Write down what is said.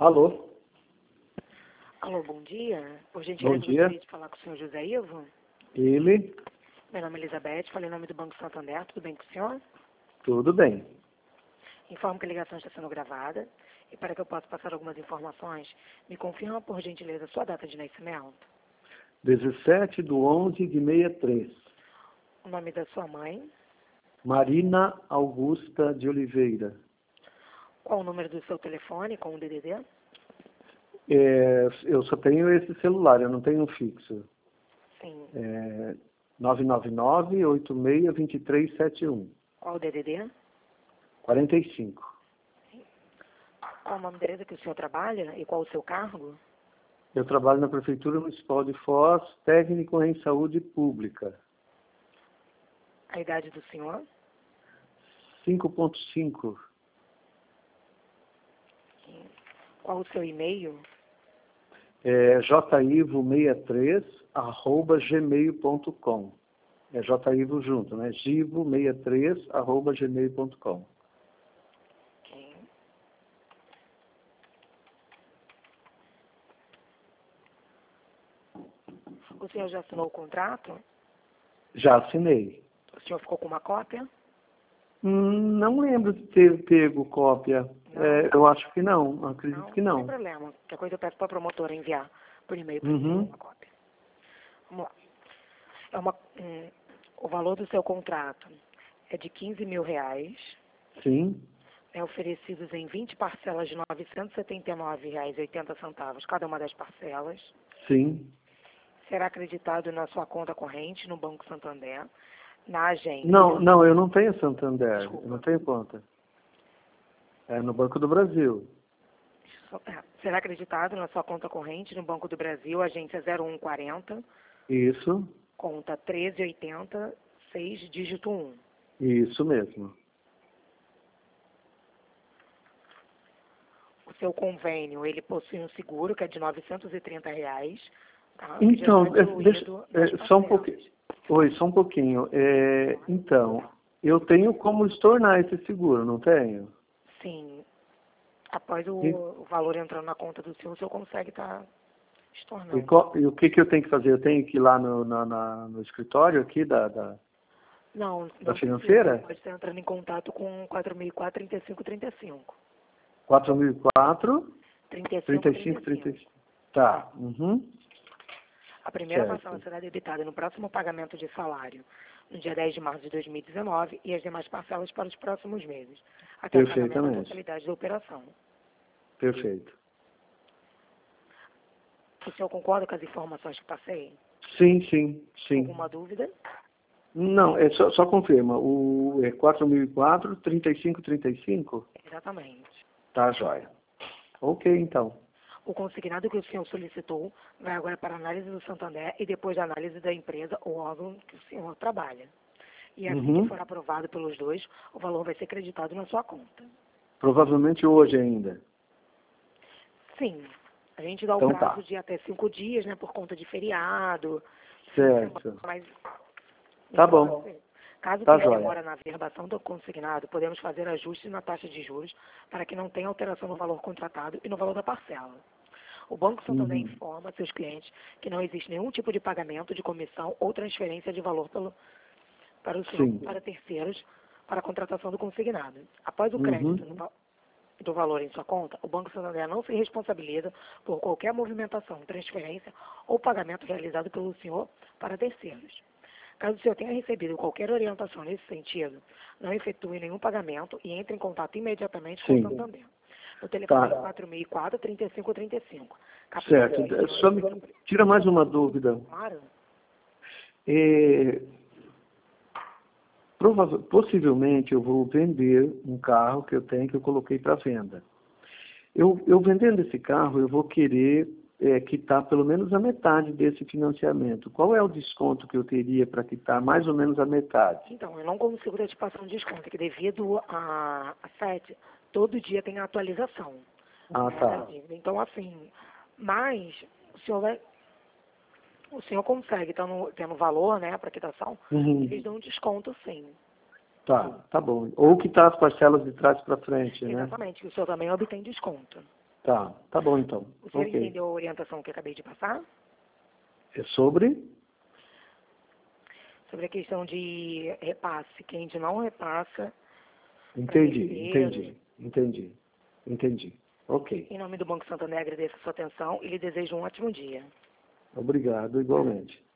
Alô? Alô, bom dia. Por Bom gentileza, dia. gostaria de falar com o senhor José Ivo. Ele? Meu nome é Elizabeth, falei em nome do Banco Santander. Tudo bem com o senhor? Tudo bem. Informo que a ligação está sendo gravada. E para que eu possa passar algumas informações, me confirma, por gentileza, sua data de nascimento, 17/11/63. o nome da sua mãe, Marina Augusta de Oliveira. qual o número do seu telefone com o DDD? Eu só tenho esse celular, eu não tenho um fixo. Sim. 999-86-2371. Qual o DDD? 45. Qual o nome da empresa que o senhor trabalha e qual o seu cargo? Eu trabalho na Prefeitura Municipal de Foz, técnico em saúde pública. A idade do senhor? 5.5. Qual o seu e-mail? jivo63@gmail.com. É Jivo junto, né? Givo63@gmail.com. Ok. O senhor já assinou o contrato? Já assinei. O senhor ficou com uma cópia? Não lembro de ter pego cópia. Não. Eu acho que não, acredito que Não tem não. problema. Qualquer coisa eu peço para a promotora enviar por e-mail para Uhum. uma cópia. Vamos lá. O valor do seu contrato é de R$ 15.000, Sim, oferecidos em 20 parcelas de R$ 979,80, cada uma das parcelas. sim. Será acreditado na sua conta corrente no Banco Santander, na agência. Não, eu não tenho Santander, Desculpa. eu não tenho conta. É no Banco do Brasil. Será acreditado na sua conta corrente no Banco do Brasil, agência 0140, Isso, conta 1380, 6, dígito 1. isso mesmo. O seu convênio, ele possui um seguro que é de R$ 930, tá? Então, que já está incluído nas só um parcelas. pouquinho. Oi, só um pouquinho. Então, eu tenho como estornar esse seguro, não tenho? Sim. Após E, o valor entrando na conta do senhor, o senhor consegue estar e, estornando. e o que eu tenho que fazer? Eu tenho que ir lá no escritório aqui da Não financeira? precisa. Pode estar entrando em contato com 4004-3535. 4004 35 3535. 35. Tá. Uhum. A primeira Certo. parcela será debitada no próximo pagamento de salário, no dia 10 de março de 2019, e as demais parcelas para os próximos meses, até o pagamento da Perfeitamente. totalidade da operação. Perfeito. O senhor concorda com as informações que passei? Sim. Alguma dúvida? Não, só confirma. É 4004 35 35? Exatamente. Tá, joia. Ok, então. O consignado que o senhor solicitou vai agora para a análise do Santander e depois da análise da empresa ou órgão que o senhor trabalha. E assim que for aprovado pelos dois, o valor vai ser creditado na sua conta. Provavelmente hoje ainda. Sim, a gente dá o Então prazo tá. de até 5 dias, né, por conta de feriado. Certo. Mas, Tá bom. caso Tá tenha joia. demora na verbação do consignado, podemos fazer ajustes na taxa de juros para que não tenha alteração no valor contratado e no valor da parcela. O Banco Santander informa seus clientes que não existe nenhum tipo de pagamento de comissão ou transferência de valor para o senhor, Sim. para terceiros, para a contratação do consignado. Após o Uhum. crédito do valor em sua conta, o Banco Santander não se responsabiliza por qualquer movimentação, transferência ou pagamento realizado pelo senhor para terceiros. Caso o senhor tenha recebido qualquer orientação nesse sentido, não efetue nenhum pagamento e entre em contato imediatamente com o Sim. Santander. O telefone Tá. é 4004-3535. Certo. Só me tira mais uma dúvida. Claro. Possivelmente eu vou vender um carro que eu tenho, que eu coloquei para venda. Eu vendendo esse carro, eu vou querer quitar pelo menos a metade desse financiamento. Qual é o desconto que eu teria para quitar mais ou menos a metade? Então, eu não consigo dar te passar um desconto, que devido a FED, todo dia tem atualização. Ah, tá. Então, assim, mas o senhor consegue, tendo valor, né, para quitação, eles dão um desconto, sim. Tá bom. Ou quitar as parcelas de trás para frente, né? Exatamente, que o senhor também obtém desconto. Tá bom então. O senhor Ok. entendeu a orientação que eu acabei de passar? É sobre? Sobre a questão de repasse. Quem ainda não repassa para Entendi. terceiros. Entendi. Ok. Em nome do Banco Santander, agradeço a sua atenção e lhe desejo um ótimo dia. Obrigado, igualmente.